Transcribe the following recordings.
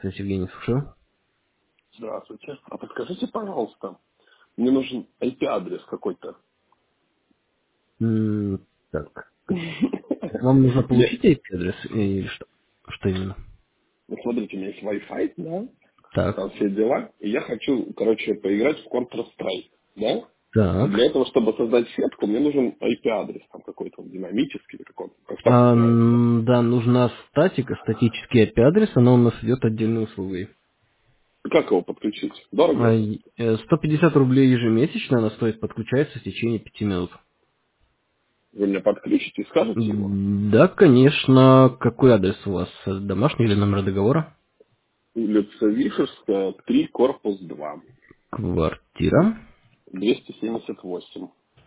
Здравствуйте, Евгений, слушаю. Здравствуйте. А подскажите, пожалуйста, мне нужен IP-адрес какой-то. Так, вам нужно Мне, получить IP-адрес или что? Что именно? ну, смотрите, у меня есть Wi-Fi, да, Так, там все дела, и я хочу, поиграть в Counter-Strike, да? И так. для этого, чтобы создать сетку, мне нужен IP-адрес, там какой-то он динамический или какой-то, как там называется. Да, нужна статика, статический IP-адрес, она у нас идет отдельной услугой. Как его подключить? Дорого? 150 рублей ежемесячно она стоит, подключается в течение 5 минут. Вы мне подключите и скажете его? Да, конечно. Какой адрес у вас? Домашний или номер договора? Улица Вишерская, 3, корпус 2, Квартира. 278.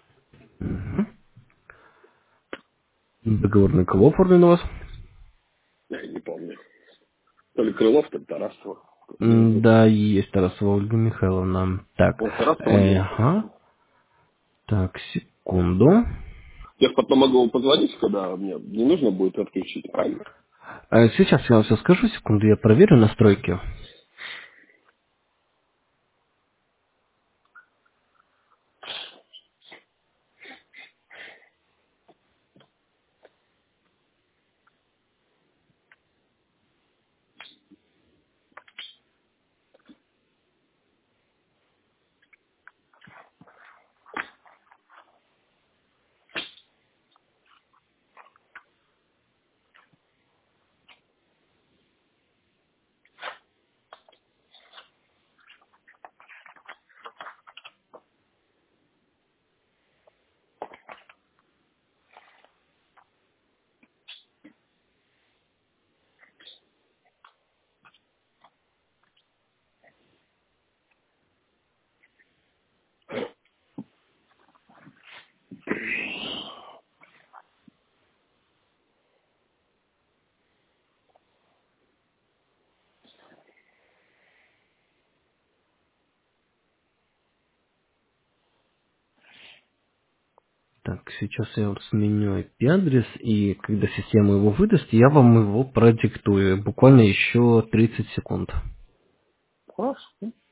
Договор на кого оформлен у вас? Я не помню. То ли Крылов, то ли Тарасова. Как меня зовут. Да, есть Тарасова Ольга Михайловна. Так, Вот Тарасова Ольга ага. Михайловна. Так, секунду. Я потом могу вам позвонить, когда мне не нужно будет отключить, правильно? Сейчас я вам все скажу, секунду, я проверю настройки. Так, сейчас я вот сменю IP-адрес, и когда система его выдаст, я вам его продиктую. Буквально еще 30 секунд. Хорошо.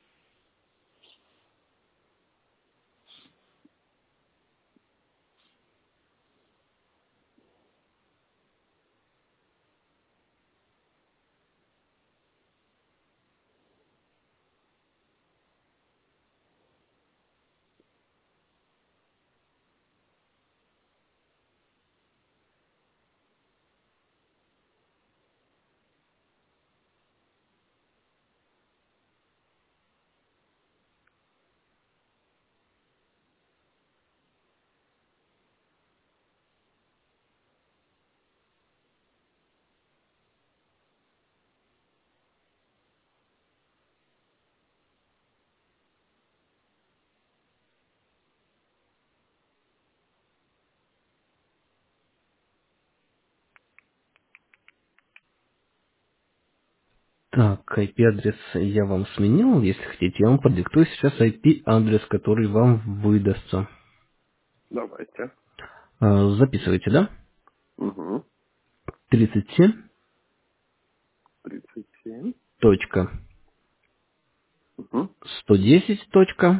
Так, IP-адрес я вам сменил. Если хотите, я вам продиктую сейчас IP-адрес, который вам выдастся. Давайте. Записывайте, да? Угу. 37. 37. Точка. Угу. 110. Точка.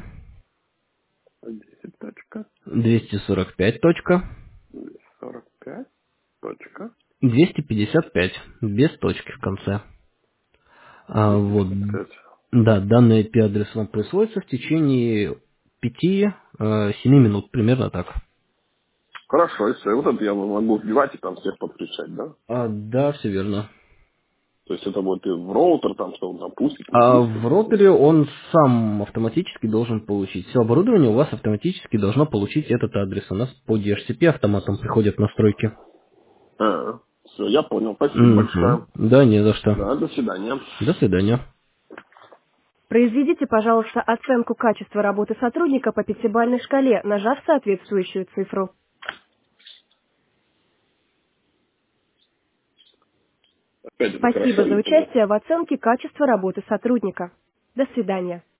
10 точка. 245. Точка. 45 точка. 255. Без точки в конце. Вот. 255. Да, данный IP-адрес вам присвоится в течение 5-7 минут, примерно так. Хорошо, и все. И вот это я могу вбивать и там всех подключать, да? Да, все верно. То есть это будет и в роутер, там, что он там пустит, не А пустит, в да? роутере он сам автоматически должен получить. Все оборудование у вас автоматически должно получить этот адрес. У нас по DHCP автоматом приходят настройки. Все, я понял. Спасибо Мгм. большое. Да, не за что. Да, до свидания. До свидания. Произведите, пожалуйста, оценку качества работы сотрудника по пятибалльной шкале, нажав соответствующую цифру. Опять это хорошо Спасибо за или плохо? участие в оценке качества работы сотрудника. До свидания.